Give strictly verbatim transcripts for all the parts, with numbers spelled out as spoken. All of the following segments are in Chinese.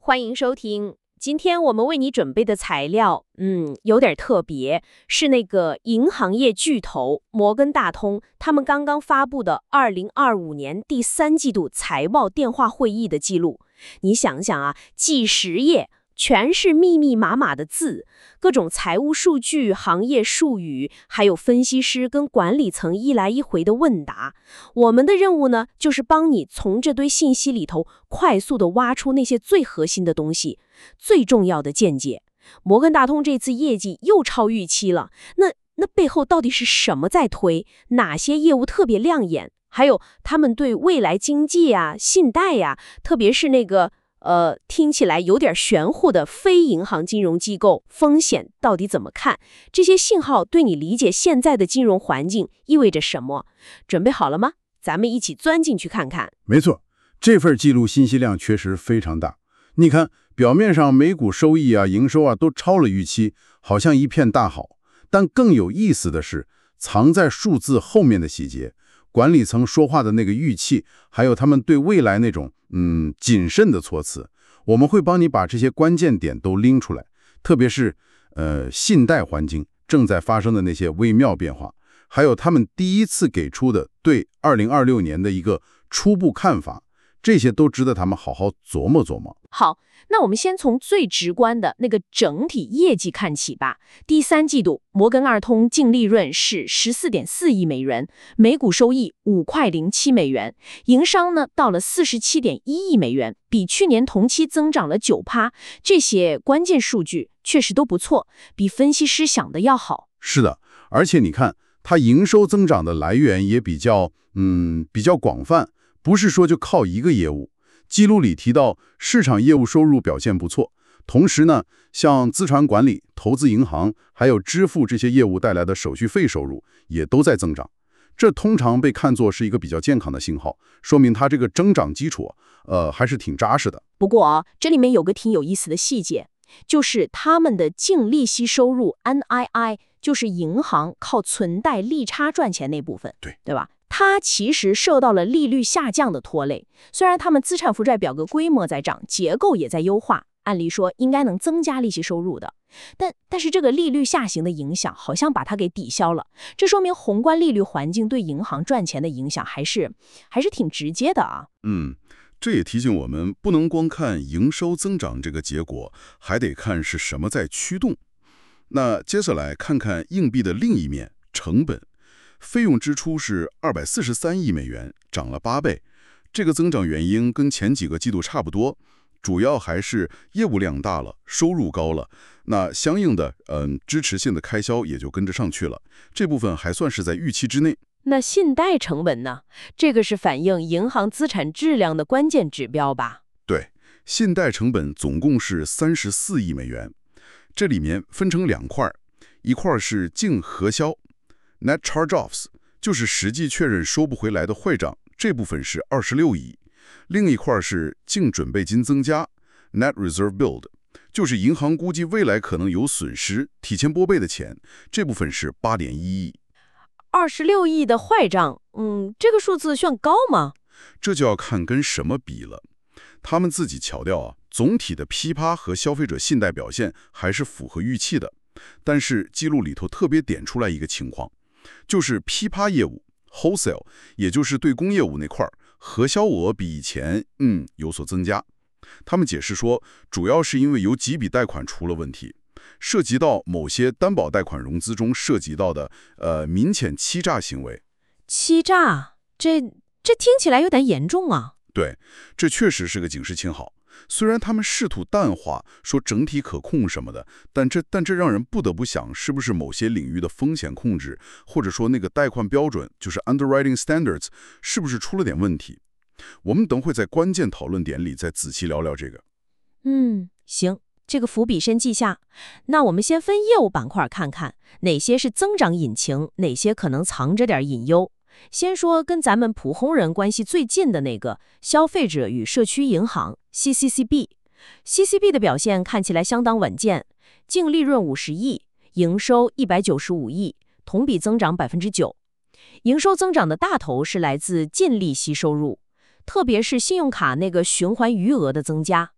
欢迎收听。今天我们为你准备的材料，嗯，有点特别，是那个银行业巨头摩根大通他们刚刚发布的二零二五年第三季度财报电话会议的记录。你想想啊，几十页，全是密密麻麻的字，各种财务数据、行业术语，还有分析师跟管理层一来一回的问答。我们的任务呢，就是帮你从这堆信息里头快速的挖出那些最核心的东西，最重要的见解。摩根大通这次业绩又超预期了，那那背后到底是什么在推？哪些业务特别亮眼？还有他们对未来经济啊、信贷呀、特别是那个呃，听起来有点玄乎的非银行金融机构风险到底怎么看？这些信号对你理解现在的金融环境意味着什么？准备好了吗？咱们一起钻进去看看。 没错，这份记录信息量确实非常大。你看，表面上每股收益啊、营收啊都超了预期，好像一片大好。但更有意思的是，藏在数字后面的细节。管理层说话的那个语气，还有他们对未来那种嗯谨慎的措辞，我们会帮你把这些关键点都拎出来。特别是呃信贷环境正在发生的那些微妙变化，还有他们第一次给出的对二零二六年的一个初步看法，这些都值得他们好好琢磨琢磨。 好，那我们先从最直观的那个整体业绩看起吧。第三季度，摩根二通净利润是 十四点四亿美元，每股收益五块零七美元，营商呢到了 四十七点一亿美元，比去年同期增长了 百分之九。这些关键数据确实都不错，比分析师想的要好。 是的，而且你看，它营收增长的来源也比较嗯比较广泛，不是说就靠一个业务。记录里提到，市场业务收入表现不错，同时呢，像资产管理、投资银行还有支付这些业务带来的手续费收入也都在增长。这通常被看作是一个比较健康的信号，说明它这个增长基础，呃，还是挺扎实的。 不过啊，这里面有个挺有意思的细节，就是他们的净利息收入 N I I， 就是银行靠存贷利差赚钱那部分， 对对吧？它其实受到了利率下降的拖累，虽然他们资产负债表格规模在涨，结构也在优化，按理说应该能增加利息收入的，但但是这个利率下行的影响好像把它给抵消了，这说明宏观利率环境对银行赚钱的影响还是还是挺直接的啊。 嗯，这也提醒我们，不能光看营收增长这个结果，还得看是什么在驱动。那接下来看看硬币的另一面，成本。费用支出是二百四十三亿美元，涨了八倍。这个增长原因跟前几个季度差不多，主要还是业务量大了，收入高了，那相应的嗯支持性的开销也就跟着上去了。这部分还算是在预期之内。 那信贷成本呢？这个是反映银行资产质量的关键指标吧？ 对，信贷成本总共是三十四亿美元，这里面分成两块，一块是净核销。Net charge-offs 就是实际确认收不回来的坏账，这部分是二十六亿。另一块是净准备金增加 Net reserve build， 就是银行估计未来可能有损失，提前拨备的钱，这部分是八点一亿。 二十六亿的坏账，嗯，这个数字算高吗？ 这就要看跟什么比了。他们自己强调啊，总体的批发和消费者信贷表现还是符合预期的。但是记录里头特别点出来一个情况，就是批发业务 wholesale， 也就是对公业务那块儿，核销额比以前嗯有所增加。他们解释说，主要是因为有几笔贷款出了问题，涉及到某些担保贷款融资中涉及到的呃明显欺诈行为。 欺诈，这这听起来有点严重啊。 对，这确实是个警示信号。虽然他们试图淡化，说整体可控什么的，但这但这让人不得不想，是不是某些领域的风险控制，或者说那个贷款标准，就是 underwriting standards， 是不是出了点问题？我们等会在关键讨论点里再仔细聊聊这个。 嗯，行，这个伏笔先记下。那我们先分业务板块看看，哪些是增长引擎，哪些可能藏着点隐忧。先说跟咱们普通人关系最近的那个消费者与社区银行 C C C B。C C B 的表现看起来相当稳健，净利润五十亿，营收一百九十五亿，同比增长 百分之九。营收增长的大头是来自净利息收入，特别是信用卡那个循环余额的增加。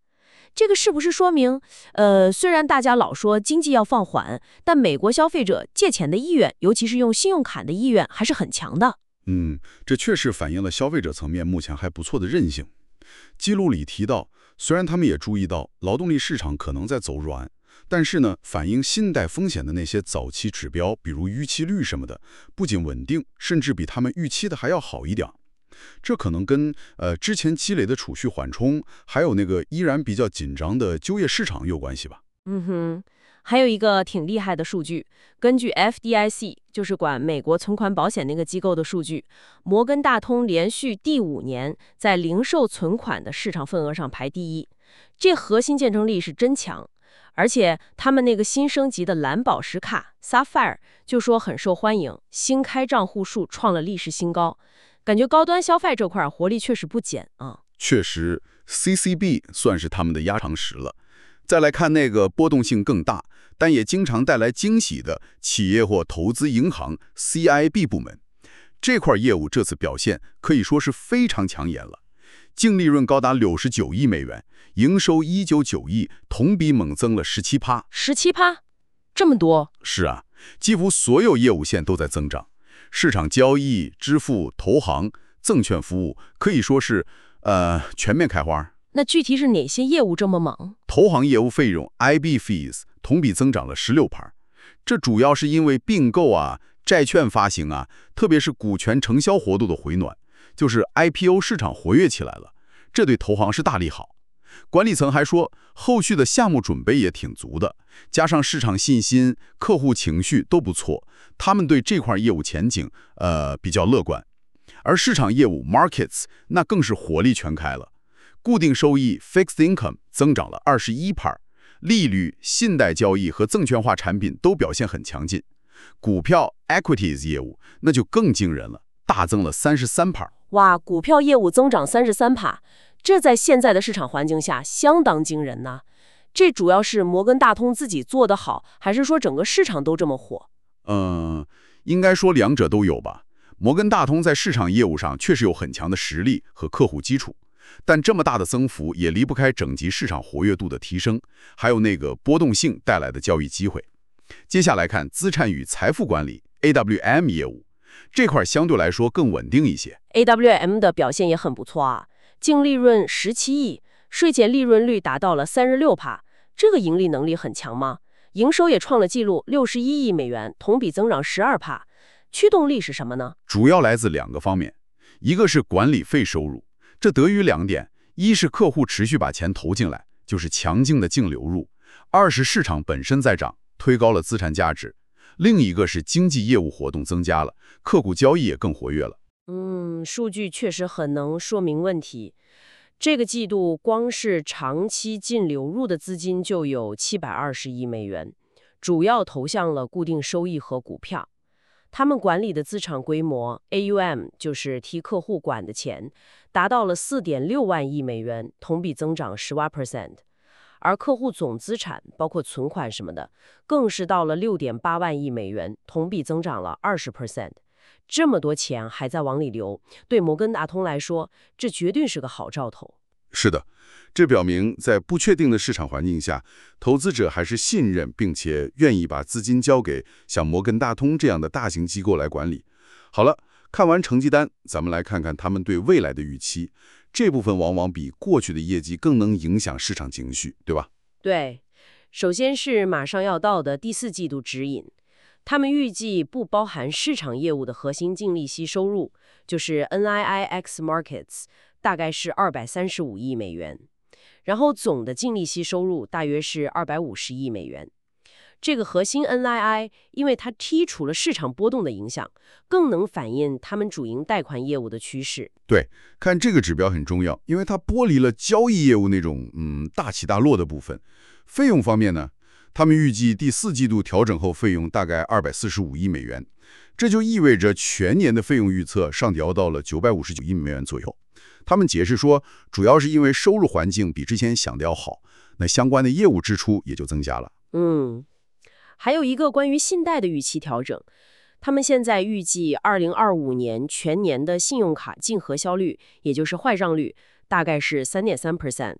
这个是不是说明，呃，虽然大家老说经济要放缓，但美国消费者借钱的意愿，尤其是用信用卡的意愿，还是很强的？ 嗯，这确实反映了消费者层面目前还不错的韧性。记录里提到，虽然他们也注意到劳动力市场可能在走软，但是呢，反映信贷风险的那些早期指标，比如逾期率什么的，不仅稳定，甚至比他们预期的还要好一点。这可能跟呃之前积累的储蓄缓冲，还有那个依然比较紧张的就业市场有关系吧。 嗯哼，还有一个挺厉害的数据，根据 F D I C， 就是管美国存款保险那个机构的数据，摩根大通连续第五年在零售存款的市场份额上排第一，这核心竞争力是真强。而且他们那个新升级的蓝宝石卡 Sapphire 就说很受欢迎，新开账户数创了历史新高，感觉高端消费这块活力确实不减啊。 确实 ，C C B 算是他们的压场石了。再来看那个波动性更大，但也经常带来惊喜的企业或投资银行 C I B 部门，这块业务这次表现可以说是非常抢眼了。净利润高达六十九亿美元，营收一百九十九亿，同比猛增了 百分之十七。百分之十七，这么多？ 是啊，几乎所有业务线都在增长，市场交易、支付、投行、证券服务可以说是呃全面开花。 那具体是哪些业务这么猛？ 投行业务费用 I B fees 同比增长了 百分之十六， 这主要是因为并购啊、债券发行啊，特别是股权承销活动的回暖。就是 I P O 市场活跃起来了，这对投行是大利好。管理层还说，后续的项目准备也挺足的，加上市场信心、客户情绪都不错，他们对这块业务前景呃比较乐观。而市场业务 Markets 那更是火力全开了，固定收益 Fixed Income 增长了 百分之二十一， 利率、信贷交易和证券化产品都表现很强劲。股票 Equities 业务那就更惊人了，大增了 百分之三十三。 哇，股票业务增长 百分之三十三， 这在现在的市场环境下相当惊人呐。这主要是摩根大通自己做得好，还是说整个市场都这么火？ 嗯，应该说两者都有吧。摩根大通在市场业务上确实有很强的实力和客户基础，但这么大的增幅也离不开整体市场活跃度的提升，还有那个波动性带来的交易机会。接下来看资产与财富管理 A W M 业务。这块相对来说更稳定一些 ，A W M 的表现也很不错啊，净利润十七亿，税前利润率达到了 百分之三十六， 这个盈利能力很强吗？营收也创了纪录，六十一亿美元，同比增长 百分之十二， 驱动力是什么呢？ 主要来自两个方面，一个是管理费收入，这得益于两点，一是客户持续把钱投进来，就是强劲的净流入；二是市场本身在涨，推高了资产价值。另一个是经济业务活动增加了，客户交易也更活跃了。 嗯，数据确实很能说明问题。这个季度光是长期净流入的资金就有七百二十亿美元，主要投向了固定收益和股票。他们管理的资产规模 A U M 就是替客户管的钱，达到了 四点六万亿美元，同比增长 百分之十。而客户总资产包括存款什么的，更是到了 六点八万亿美元，同比增长了 百分之二十。这么多钱还在往里流，对摩根大通来说，这绝对是个好兆头。 是的，这表明在不确定的市场环境下，投资者还是信任并且愿意把资金交给像摩根大通这样的大型机构来管理。好了，看完成绩单，咱们来看看他们对未来的预期。这部分往往比过去的业绩更能影响市场情绪，对吧？ 对，首先是马上要到的第四季度指引，他们预计不包含市场业务的核心净利息收入，就是 N I I X Markets， 大概是二百三十五亿美元，然后总的净利息收入大约是二百五十亿美元。这个核心 N I I， 因为它剔除了市场波动的影响，更能反映他们主营贷款业务的趋势。 对，看这个指标很重要，因为它剥离了交易业务那种嗯大起大落的部分。费用方面呢，他们预计第四季度调整后费用大概二百四十五亿美元，这就意味着全年的费用预测上调到了九百五十九亿美元左右。他们解释说，主要是因为收入环境比之前想的要好，那相关的业务支出也就增加了。 嗯。还有一个关于信贷的预期调整，他们现在预计二零二五年全年的信用卡净核销率，也就是坏账率，大概是 三点三 percent，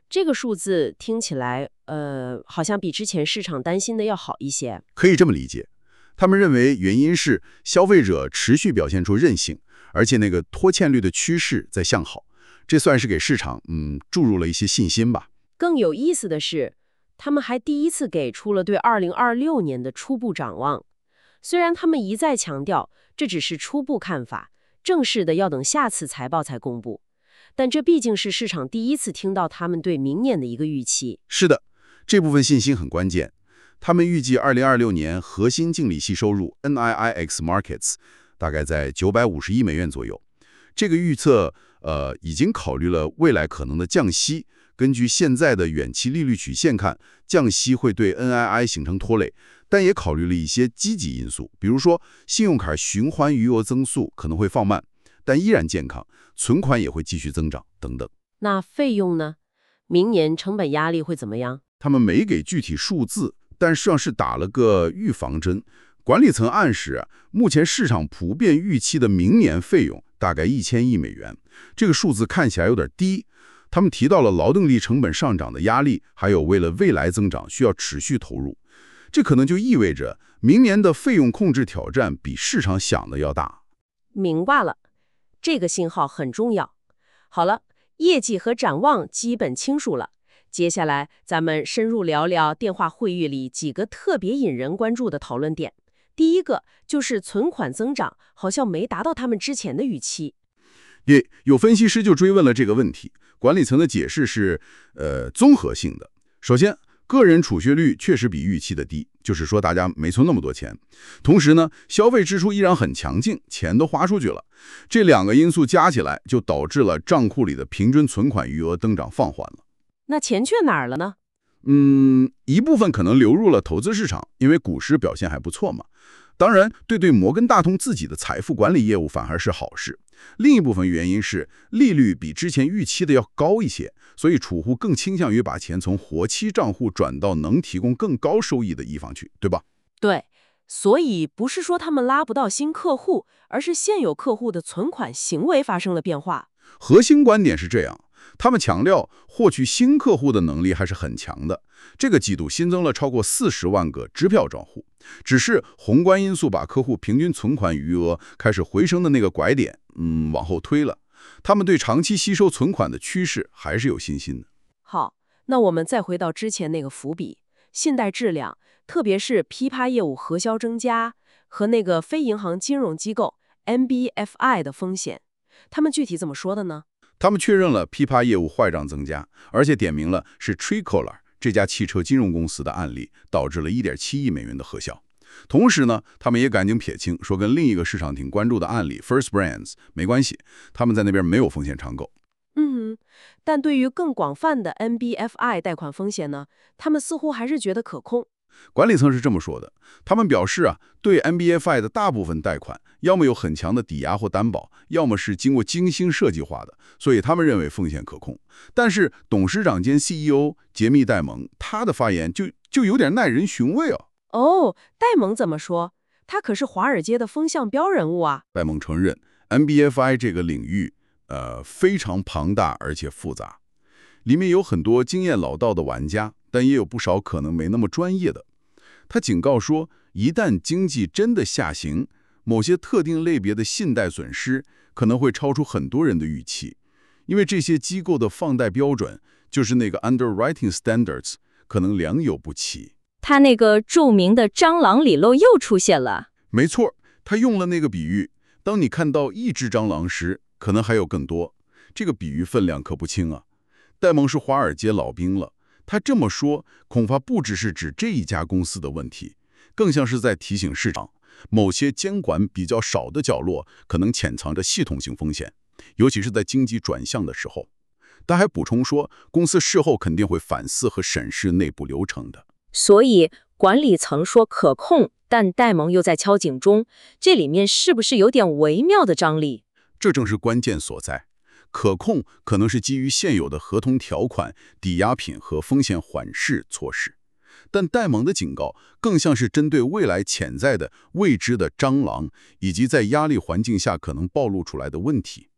这个数字听起来，呃，好像比之前市场担心的要好一些。 可以这么理解，他们认为原因是消费者持续表现出韧性，而且那个拖欠率的趋势在向好，这算是给市场嗯注入了一些信心吧。 更有意思的是，他们还第一次给出了对二零二六年的初步展望。虽然他们一再强调这只是初步看法，正式的要等下次财报才公布，但这毕竟是市场第一次听到他们对明年的一个预期。 是的，这部分信心很关键。他们预计二零二六年核心净利息收入 N I I X Markets 大概在九百五十亿美元左右。这个预测呃已经考虑了未来可能的降息。根据现在的远期利率曲线看，降息会对 N I I 形成拖累，但也考虑了一些积极因素，比如说信用卡循环余额增速可能会放慢，但依然健康，存款也会继续增长等等。 那费用呢？明年成本压力会怎么样？ 他们没给具体数字，但实际上是打了个预防针。管理层暗示啊，目前市场普遍预期的明年费用大概一千亿美元，这个数字看起来有点低。他们提到了劳动力成本上涨的压力，还有为了未来增长需要持续投入，这可能就意味着明年的费用控制挑战比市场想的要大。 明白了，这个信号很重要。好了，业绩和展望基本清楚了，接下来咱们深入聊聊电话会议里几个特别引人关注的讨论点。第一个就是存款增长好像没达到他们之前的预期。 也有分析师就追问了这个问题，管理层的解释是，呃，综合性的。首先，个人储蓄率确实比预期的低，就是说大家没存那么多钱。同时呢，消费支出依然很强劲，钱都花出去了。这两个因素加起来，就导致了账户里的平均存款余额增长放缓了。 那钱去哪儿了呢？ 嗯，一部分可能流入了投资市场，因为股市表现还不错嘛。当然，对对摩根大通自己的财富管理业务反而是好事。另一部分原因是利率比之前预期的要高一些，所以储户更倾向于把钱从活期账户转到能提供更高收益的地方去，对吧？ 对，所以不是说他们拉不到新客户，而是现有客户的存款行为发生了变化。 核心观点是这样，他们强调获取新客户的能力还是很强的。这个季度新增了超过四十万个支票账户，只是宏观因素把客户平均存款余额开始回升的那个拐点，嗯，往后推了。他们对长期吸收存款的趋势还是有信心的。 好，那我们再回到之前那个伏笔，信贷质量，特别是批发业务核销增加和那个非银行金融机构 N B F I 的风险，他们具体怎么说的呢？ 他们确认了批发业务坏账增加，而且点名了是 Tricolor 这家汽车金融公司的案例，导致了 一点七亿美元的核销。同时呢，他们也赶紧撇清，说跟另一个市场挺关注的案例 First Brands 没关系，他们在那边没有风险敞口。 嗯，但对于更广泛的 N B F I 贷款风险呢，他们似乎还是觉得可控。 管理层是这么说的，他们表示啊，对 N B F I 的大部分贷款，要么有很强的抵押或担保，要么是经过精心设计化的，所以他们认为风险可控。但是董事长兼 C E O 杰密·戴蒙，他的发言就就有点耐人寻味啊。 哦，戴蒙怎么说？他可是华尔街的风向标人物啊。 戴蒙承认 N B F I 这个领域，呃，非常庞大而且复杂，里面有很多经验老道的玩家，但也有不少可能没那么专业的。他警告说，一旦经济真的下行，某些特定类别的信贷损失可能会超出很多人的预期，因为这些机构的放贷标准，就是那个 underwriting standards， 可能良莠不齐。 他那个著名的蟑螂理论又出现了。 没错，他用了那个比喻，当你看到一只蟑螂时，可能还有更多。这个比喻分量可不轻啊。戴蒙是华尔街老兵了，他这么说，恐怕不只是指这一家公司的问题，更像是在提醒市场，某些监管比较少的角落可能潜藏着系统性风险，尤其是在经济转向的时候。他还补充说，公司事后肯定会反思和审视内部流程的。 所以管理层说可控，但戴蒙又在敲警钟，这里面是不是有点微妙的张力？ 这正是关键所在。可控可能是基于现有的合同条款、抵押品和风险缓释措施，但戴蒙的警告更像是针对未来潜在的未知的蟑螂，以及在压力环境下可能暴露出来的问题。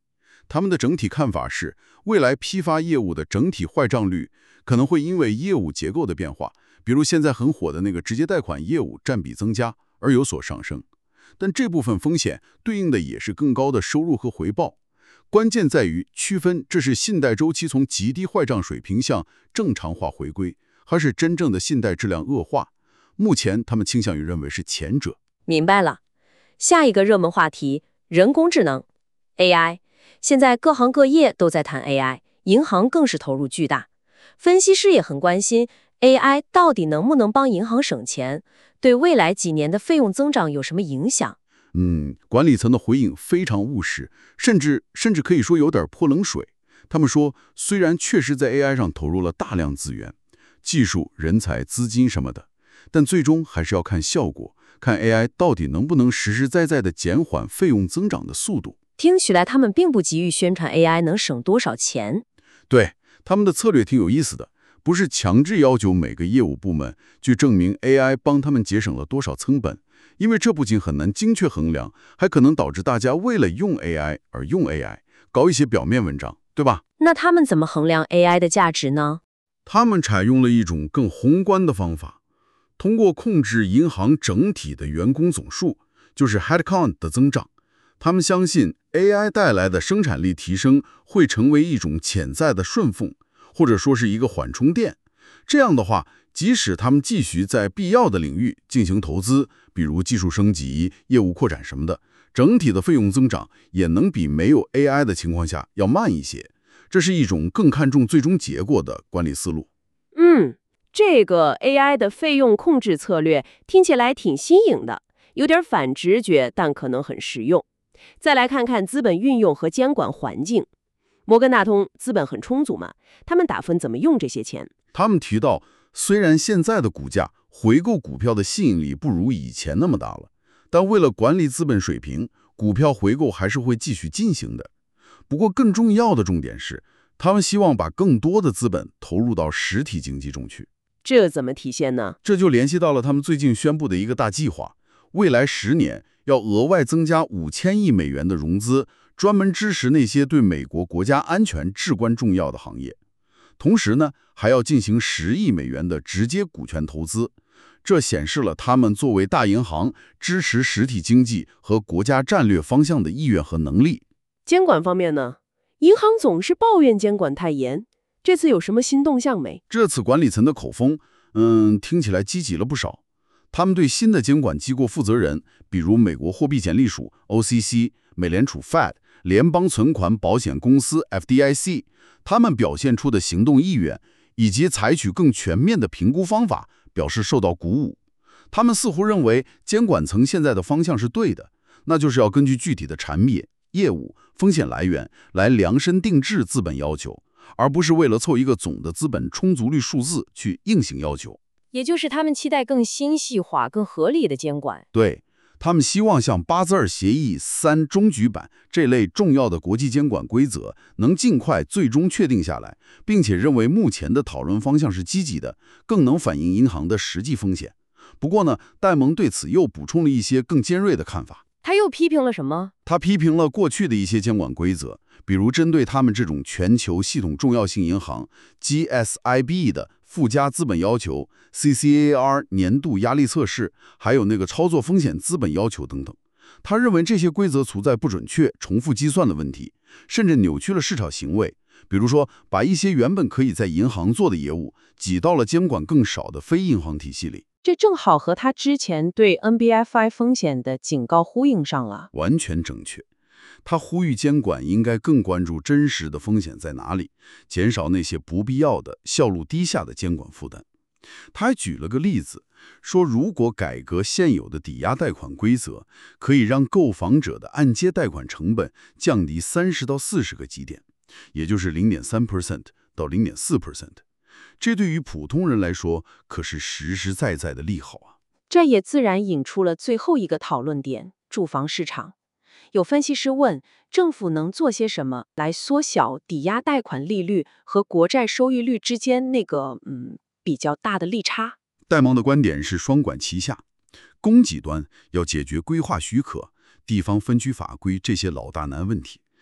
他们的整体看法是，未来批发业务的整体坏账率可能会因为业务结构的变化，比如现在很火的那个直接贷款业务占比增加而有所上升。但这部分风险对应的也是更高的收入和回报。关键在于区分这是信贷周期从极低坏账水平向正常化回归，还是真正的信贷质量恶化。目前他们倾向于认为是前者。 明白了。下一个热门话题，人工智能 A I。 现在各行各业都在谈 A I， 银行更是投入巨大。分析师也很关心 A I 到底能不能帮银行省钱，对未来几年的费用增长有什么影响？ 嗯，管理层的回应非常务实，甚至甚至可以说有点泼冷水。他们说，虽然确实在 A I 上投入了大量资源、技术、人才、资金什么的，但最终还是要看效果，看 A I 到底能不能实实在在地减缓费用增长的速度。 听起来他们并不急于宣传 A I 能省多少钱。 对，他们的策略挺有意思的，不是强制要求每个业务部门去证明 A I 帮他们节省了多少成本，因为这不仅很难精确衡量，还可能导致大家为了用 A I 而用 A I， 搞一些表面文章，对吧？ 那他们怎么衡量 A I 的价值呢？ 他们采用了一种更宏观的方法，通过控制银行整体的员工总数，就是 headcount 的增长。他们相信 A I 带来的生产力提升会成为一种潜在的顺风，或者说是一个缓冲垫。这样的话，即使他们继续在必要的领域进行投资，比如技术升级、业务扩展什么的，整体的费用增长也能比没有 A I 的情况下要慢一些。这是一种更看重最终结果的管理思路。 嗯，这个 A I 的费用控制策略听起来挺新颖的，有点反直觉，但可能很实用。再来看看资本运用和监管环境。摩根大通资本很充足嘛，他们打算怎么用这些钱？ 他们提到，虽然现在的股价回购股票的吸引力不如以前那么大了，但为了管理资本水平，股票回购还是会继续进行的。不过更重要的重点是，他们希望把更多的资本投入到实体经济中去。 这怎么体现呢？ 这就联系到了他们最近宣布的一个大计划，未来十年要额外增加五千亿美元的融资，专门支持那些对美国国家安全至关重要的行业。同时呢，还要进行十亿美元的直接股权投资。这显示了他们作为大银行支持实体经济和国家战略方向的意愿和能力。 监管方面呢？银行总是抱怨监管太严，这次有什么新动向没？ 这次管理层的口风，嗯，听起来积极了不少。他们对新的监管机构负责人，比如美国货币检理署 O C C、美联储 Fed、联邦存款保险公司 F D I C， 他们表现出的行动意愿以及采取更全面的评估方法，表示受到鼓舞。他们似乎认为监管层现在的方向是对的，那就是要根据具体的产业、业务、风险来源来量身定制资本要求，而不是为了凑一个总的资本充足率数字去硬性要求。 也就是他们期待更精细化、更合理的监管。 对，他们希望像八字二协议三终局版这类重要的国际监管规则能尽快最终确定下来，并且认为目前的讨论方向是积极的，更能反映银行的实际风险。不过呢，戴蒙对此又补充了一些更尖锐的看法。 他又批评了什么？ 他批评了过去的一些监管规则，比如针对他们这种全球系统重要性银行 G S I B 的附加资本要求、C C A R 年度压力测试，还有那个操作风险资本要求等等。他认为这些规则存在不准确、重复计算的问题，甚至扭曲了市场行为。比如说，把一些原本可以在银行做的业务，挤到了监管更少的非银行体系里。 这正好和他之前对 N B F I 风险的警告呼应上了。 完全正确。他呼吁监管应该更关注真实的风险在哪里，减少那些不必要的、效率低下的监管负担。他还举了个例子，说如果改革现有的抵押贷款规则，可以让购房者的按揭贷款成本降低三十到四十个基点，也就是 零点三 percent 到 零点四 percent。这对于普通人来说，可是实实在在的利好啊。 这也自然引出了最后一个讨论点：住房市场。有分析师问，政府能做些什么来缩小抵押贷款利率和国债收益率之间那个嗯比较大的利差？ 戴蒙的观点是双管齐下，供给端要解决规划许可、地方分区法规这些老大难问题，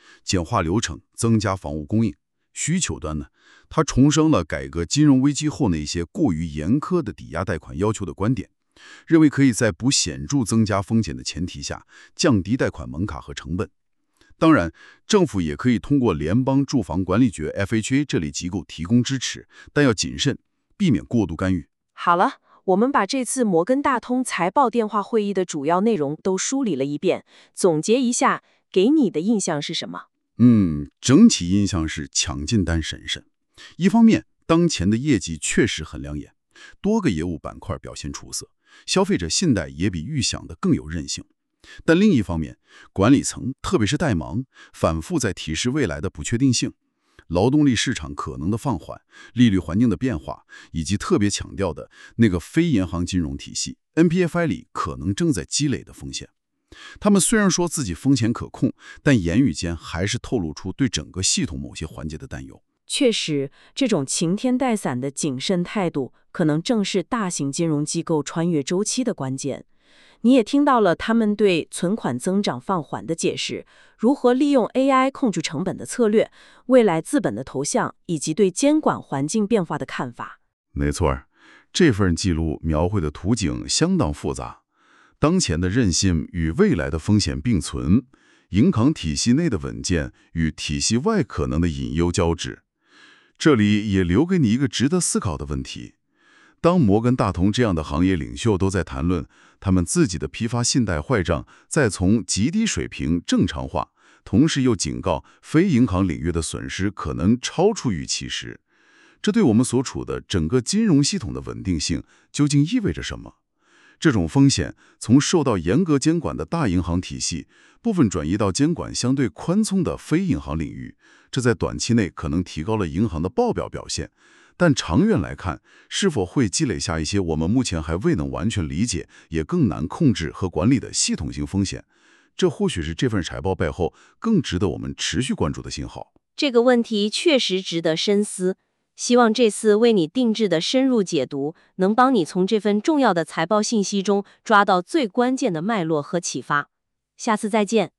简化流程，增加房屋供应。需求端呢，它重申了改革金融危机后那些过于严苛的抵押贷款要求的观点，认为可以在不显著增加风险的前提下，降低贷款门槛和成本。当然，政府也可以通过联邦住房管理局 F H A 这类机构提供支持，但要谨慎，避免过度干预。 好了，我们把这次摩根大通财报电话会议的主要内容都梳理了一遍，总结一下，给你的印象是什么？ 嗯，整体印象是强劲但审慎。一方面，当前的业绩确实很亮眼，多个业务板块表现出色，消费者信贷也比预想的更有韧性。但另一方面，管理层特别是戴芒反复在提示未来的不确定性，劳动力市场可能的放缓，利率环境的变化，以及特别强调的那个非银行金融体系 N P F I 里可能正在积累的风险。他们虽然说自己风险可控，但言语间还是透露出对整个系统某些环节的担忧。 确实，这种晴天带伞的谨慎态度，可能正是大型金融机构穿越周期的关键。你也听到了他们对存款增长放缓的解释，如何利用 A I 控制成本的策略，未来资本的投向，以及对监管环境变化的看法。 没错，这份记录描绘的图景相当复杂。当前的韧性与未来的风险并存，银行体系内的稳健与体系外可能的隐忧交织。这里也留给你一个值得思考的问题：当摩根大通这样的行业领袖都在谈论他们自己的批发信贷坏账再从极低水平正常化，同时又警告非银行领域的损失可能超出预期时，这对我们所处的整个金融系统的稳定性究竟意味着什么？这种风险从受到严格监管的大银行体系部分转移到监管相对宽松的非银行领域，这在短期内可能提高了银行的报表表现，但长远来看，是否会积累下一些我们目前还未能完全理解，也更难控制和管理的系统性风险？这或许是这份财报背后更值得我们持续关注的信号。 这个问题确实值得深思。希望这次为你定制的深入解读，能帮你从这份重要的财报信息中抓到最关键的脉络和启发。下次再见。